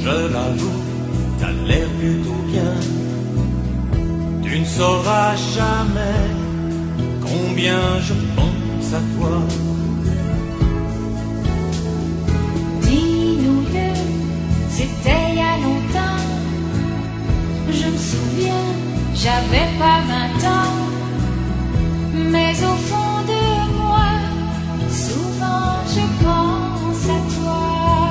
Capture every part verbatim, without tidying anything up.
je l'avoue, t'as l'air plutôt bien. Tu ne sauras jamais combien je pense à toi. Dis-nous-le, c'était il y a longtemps. Je me souviens, j'avais pas vingt ans. Mais au fond de moi, souvent je pense à toi.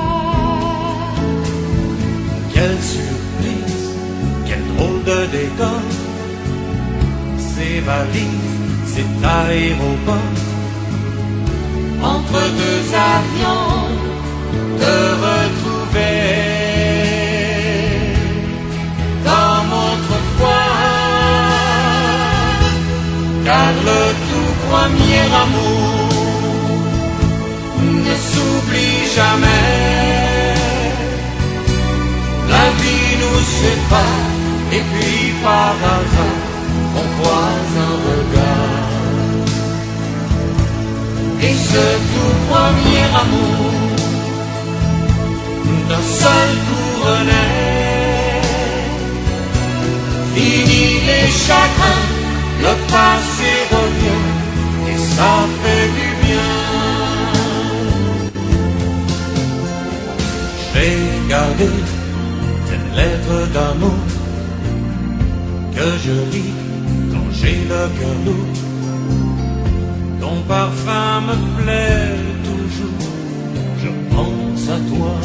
Quelle surprise, quel drôle de décor. Ces valises, cet aéroport. Entre deux avions, te retrouver comme autrefois. Car le tout premier amour ne s'oublie jamais. La vie nous sépare et puis par hasard on croise un regard. Et ce tout premier amour d'un seul coup renaît. Fini les chagrins, le passé revient et ça fait du bien. J'ai gardé tes lettres d'amour que je lis quand j'ai le cœur lourd. Ton parfum me plaît toujours, je pense à toi.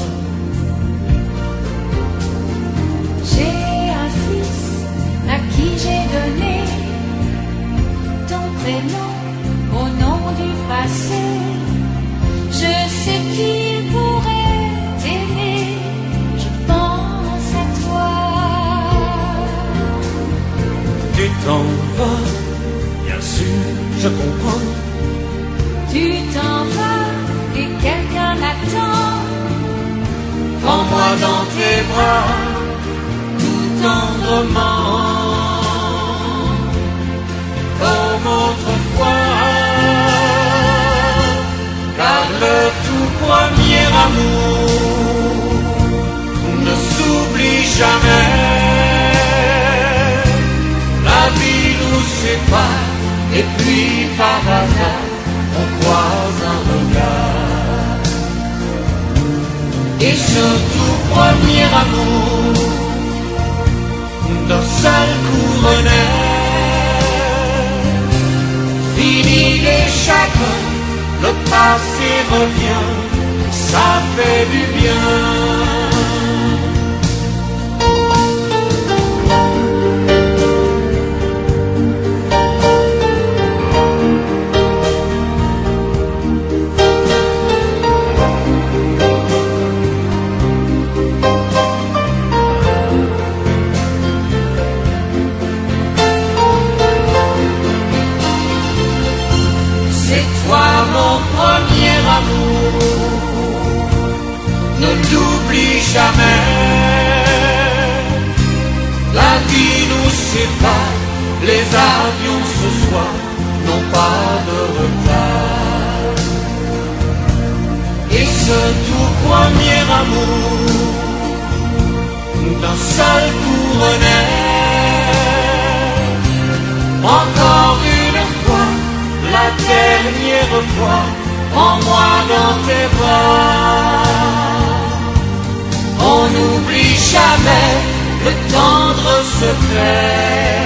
J'ai un fils à qui j'ai donné ton prénom au nom du passé. Je sais qu'il pourrait t'aimer, je pense à toi. Tu t'en vas, bien sûr, je comprends. Tu t'en vas et quelqu'un m'attend. Prends-moi dans tes bras, tout tendrement, comme autrefois. Car le tout premier amour ne s'oublie jamais. La vie nous sépare et puis par hasard on croise un regard. Et ce tout premier amour d'un seul coup renaît. Fini les chagrins, le passé revient, ça fait du bien. Mon premier amour, ne l'oublie jamais. La vie nous sépare, les avions ce soir n'ont pas de retard. Et ce tout premier amour d'un seul coup renaît. Encore une fois, la dernière fois, prends-moi dans tes bras. On n'oublie jamais le tendre secret